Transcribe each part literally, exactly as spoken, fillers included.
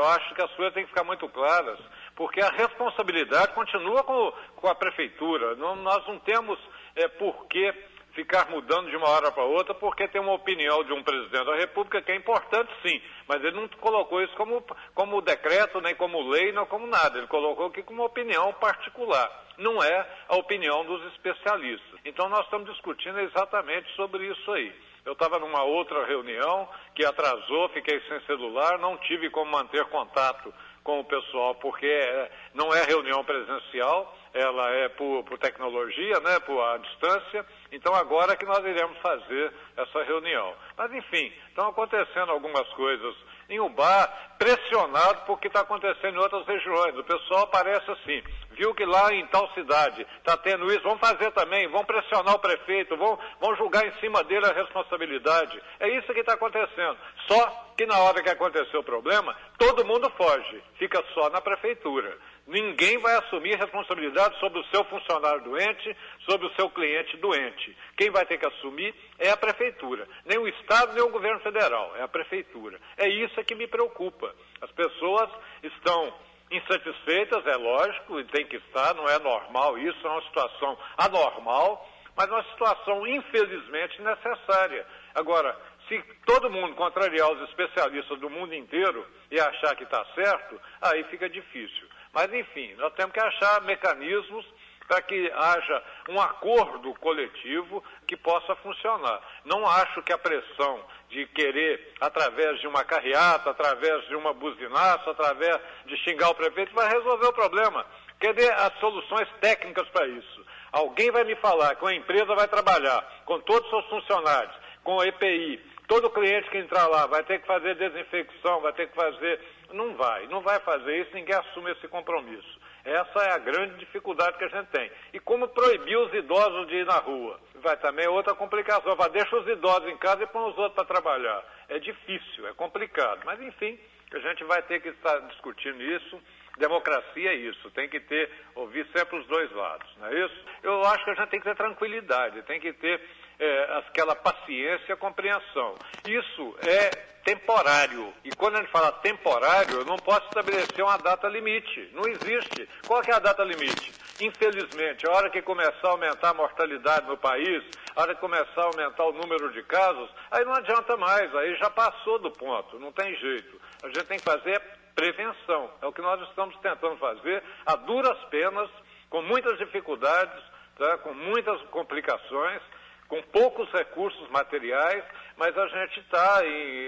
acho que as coisas têm que ficar muito claras, porque a responsabilidade continua com, com a prefeitura. Não, nós não temos é, por que ficar mudando de uma hora para outra, porque tem uma opinião de um presidente da República que é importante, sim, mas ele não colocou isso como, como decreto, nem como lei, não como nada. Ele colocou aqui como uma opinião particular. Não é a opinião dos especialistas. Então nós estamos discutindo exatamente sobre isso aí. Eu estava numa outra reunião que atrasou, fiquei sem celular, não tive como manter contato com o pessoal, porque não é reunião presencial, ela é por, por tecnologia, né, por a distância. Então agora é que nós iremos fazer essa reunião. Mas enfim, estão acontecendo algumas coisas em Ubá, pressionado por que está acontecendo em outras regiões. O pessoal parece assim, viu que lá em tal cidade está tendo isso, vão fazer também, vão pressionar o prefeito, vão, vão julgar em cima dele a responsabilidade. É isso que está acontecendo. Só que na hora que aconteceu o problema, todo mundo foge, fica só na prefeitura. Ninguém vai assumir responsabilidade sobre o seu funcionário doente, sobre o seu cliente doente. Quem vai ter que assumir é a prefeitura. Nem o Estado, nem o governo federal, é a prefeitura. É isso que me preocupa. As pessoas estão insatisfeitas, é lógico, e tem que estar, não é normal isso, é uma situação anormal, mas uma situação infelizmente necessária. Agora, se todo mundo contrariar os especialistas do mundo inteiro e achar que está certo, aí fica difícil. Mas, enfim, nós temos que achar mecanismos para que haja um acordo coletivo que possa funcionar. Não acho que a pressão de querer, através de uma carreata, através de uma buzinaça, através de xingar o prefeito, vai resolver o problema. Cadê as soluções técnicas para isso? Alguém vai me falar que uma empresa vai trabalhar com todos os seus funcionários, com E P I, todo cliente que entrar lá vai ter que fazer desinfecção, vai ter que fazer... Não vai, não vai fazer isso, ninguém assume esse compromisso. Essa é a grande dificuldade que a gente tem. E como proibir os idosos de ir na rua? Vai também outra complicação. Vai, deixa os idosos em casa e põe os outros para trabalhar. É difícil, é complicado. Mas, enfim, a gente vai ter que estar discutindo isso. Democracia é isso, tem que ter, ouvir sempre os dois lados, não é isso? Eu acho que a gente tem que ter tranquilidade, tem que ter é, aquela paciência e compreensão. Isso é temporário, e quando a gente fala temporário, eu não posso estabelecer uma data limite, não existe. Qual que é a data limite? Infelizmente, a hora que começar a aumentar a mortalidade no país, a hora que começar a aumentar o número de casos, aí não adianta mais, aí já passou do ponto, não tem jeito. A gente tem que fazer prevenção, é o que nós estamos tentando fazer a duras penas, com muitas dificuldades, tá? Com muitas complicações, com poucos recursos materiais, mas a gente está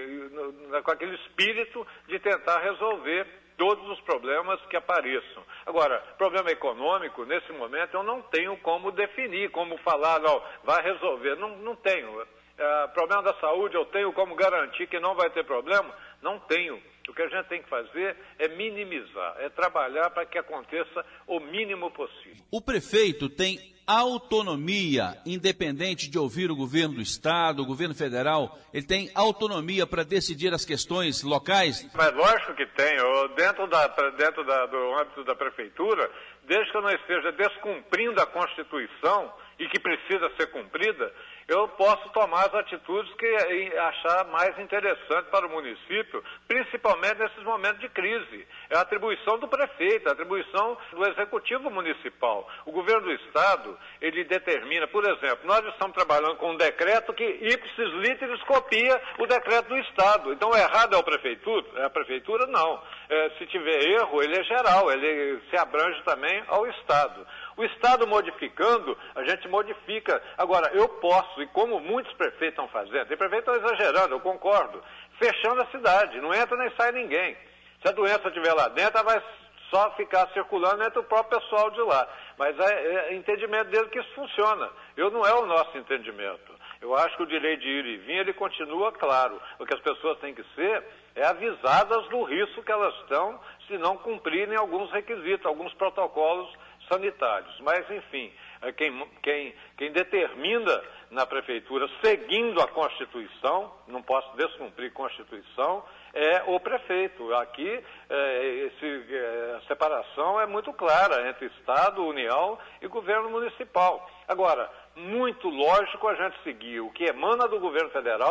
com aquele espírito de tentar resolver todos os problemas que apareçam. Agora, problema econômico, nesse momento, eu não tenho como definir, como falar, não, vai resolver, não, não tenho. É, problema da saúde, eu tenho como garantir que não vai ter problema? Não tenho. O que a gente tem que fazer é minimizar, é trabalhar para que aconteça o mínimo possível. O prefeito tem autonomia, independente de ouvir o governo do Estado, o governo federal, ele tem autonomia para decidir as questões locais? Mas lógico que tem. Eu, dentro da, dentro da, do âmbito da prefeitura, desde que eu não esteja descumprindo a Constituição e que precisa ser cumprida, eu posso tomar as atitudes que achar mais interessante para o município, principalmente nesses momentos de crise. É a atribuição do prefeito, a atribuição do executivo municipal. O governo do Estado, ele determina, por exemplo, nós estamos trabalhando com um decreto que ipsis literis copia o decreto do Estado. Então, o errado é o prefeitura? É a prefeitura? Não. É, se tiver erro, ele é geral, ele se abrange também ao Estado. O Estado modificando, a gente modifica. Agora, eu posso, e como muitos prefeitos estão fazendo, tem prefeitos estão exagerando, eu concordo, fechando a cidade, não entra nem sai ninguém. Se a doença estiver lá dentro, ela vai só ficar circulando entre o próprio pessoal de lá. Mas é, é entendimento dele que isso funciona. Eu não é o nosso entendimento. Eu acho que o direito de ir e vir, ele continua claro. O que as pessoas têm que ser é avisadas do risco que elas estão se não cumprirem alguns requisitos, alguns protocolos sanitários. Mas, enfim, quem, quem, quem determina na prefeitura, seguindo a Constituição, não posso descumprir a Constituição, é o prefeito. Aqui, é, esse, é, a separação é muito clara entre Estado, União e governo municipal. Agora, muito lógico a gente seguir o que emana do governo federal,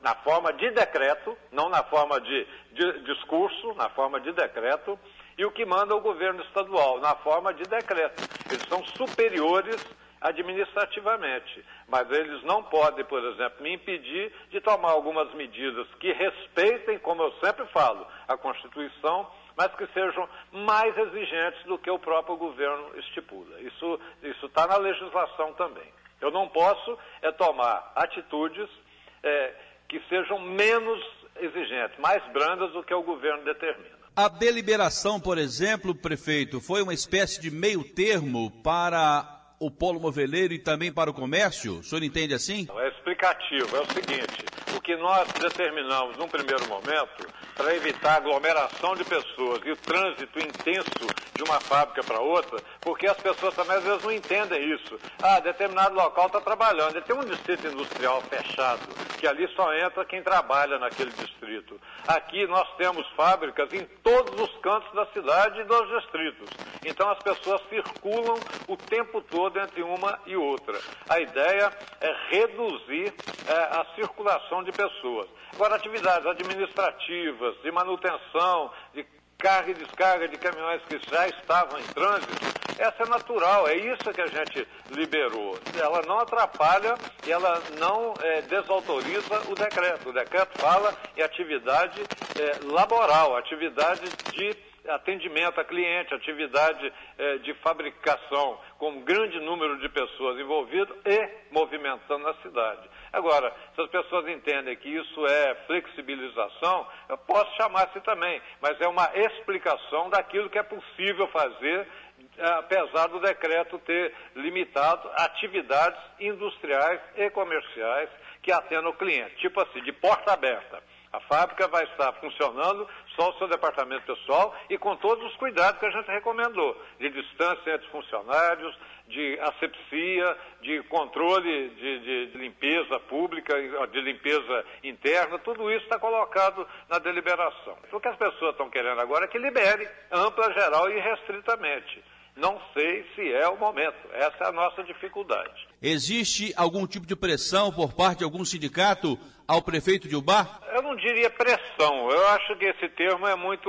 na forma de decreto, não na forma de, de discurso, na forma de decreto, e o que manda o governo estadual, na forma de decreto. Eles são superiores administrativamente, mas eles não podem, por exemplo, me impedir de tomar algumas medidas que respeitem, como eu sempre falo, a Constituição, mas que sejam mais exigentes do que o próprio governo estipula. Isso isso está na legislação também. Eu não posso é tomar atitudes é, que sejam menos exigentes, mais brandas do que o governo determina. A deliberação, por exemplo, prefeito, foi uma espécie de meio termo para o polo moveleiro e também para o comércio? O senhor entende assim? É explicativo, é o seguinte, o que nós determinamos num primeiro momento, para evitar aglomeração de pessoas e o trânsito intenso de uma fábrica para outra, porque as pessoas também às vezes não entendem isso. Ah, determinado local está trabalhando, ele tem um distrito industrial fechado, que ali só entra quem trabalha naquele distrito. Aqui nós temos fábricas em todos os cantos da cidade e dos distritos. Então as pessoas circulam o tempo todo entre uma e outra. A ideia é reduzir é, a circulação de pessoas. Agora, atividades administrativas, de manutenção, de carga e descarga de caminhões que já estavam em trânsito, essa é natural, é isso que a gente liberou. Ela não atrapalha e ela não é, desautoriza o decreto. O decreto fala em atividade é, laboral, atividade de atendimento a cliente, atividade eh, de fabricação com um grande número de pessoas envolvidas e movimentando na cidade. Agora, se as pessoas entendem que isso é flexibilização, eu posso chamar assim também, mas é uma explicação daquilo que é possível fazer, apesar do decreto ter limitado atividades industriais e comerciais que atendam o cliente, tipo assim, de porta aberta. A fábrica vai estar funcionando só o seu departamento pessoal e com todos os cuidados que a gente recomendou, de distância entre funcionários, de asepsia, de controle de, de, de limpeza pública, de limpeza interna, tudo isso está colocado na deliberação. O que as pessoas estão querendo agora é que libere ampla, geral e restritamente. Não sei se é o momento. Essa é a nossa dificuldade. Existe algum tipo de pressão por parte de algum sindicato ao prefeito de Ubá? Eu não diria pressão. Eu acho que esse termo é muito,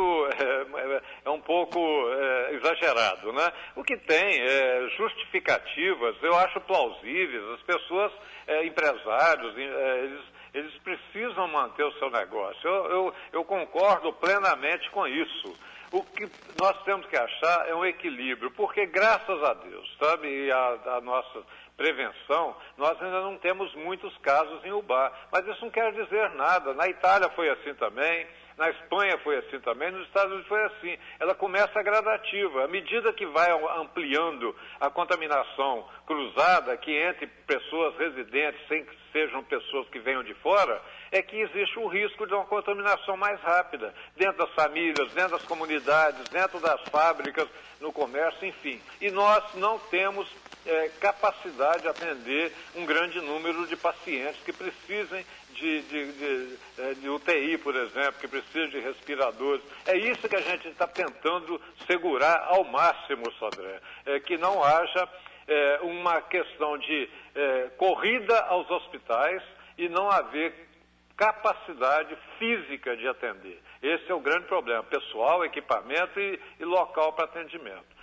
é, é um pouco é, exagerado, né? O que tem é justificativas, eu acho plausíveis. As pessoas, é, empresários, é, eles, eles precisam manter o seu negócio. Eu, eu, eu concordo plenamente com isso. O que nós temos que achar é um equilíbrio, porque graças a Deus, sabe, e a, a nossa prevenção, nós ainda não temos muitos casos em Ubá, mas isso não quer dizer nada. Na Itália foi assim também, na Espanha foi assim também, nos Estados Unidos foi assim. Ela começa gradativa. À medida que vai ampliando a contaminação cruzada, que entre pessoas residentes, sem que sejam pessoas que venham de fora, é que existe o risco de uma contaminação mais rápida, dentro das famílias, dentro das comunidades, dentro das fábricas, no comércio, enfim. E nós não temos é, capacidade de atender um grande número de pacientes que precisem de, de, de, de U T I, por exemplo, que precisam de respiradores. É isso que a gente está tentando segurar ao máximo, Sodré, é, que não haja é, uma questão de é, corrida aos hospitais e não haver capacidade física de atender. Esse é o grande problema, pessoal, equipamento e, e local para atendimento.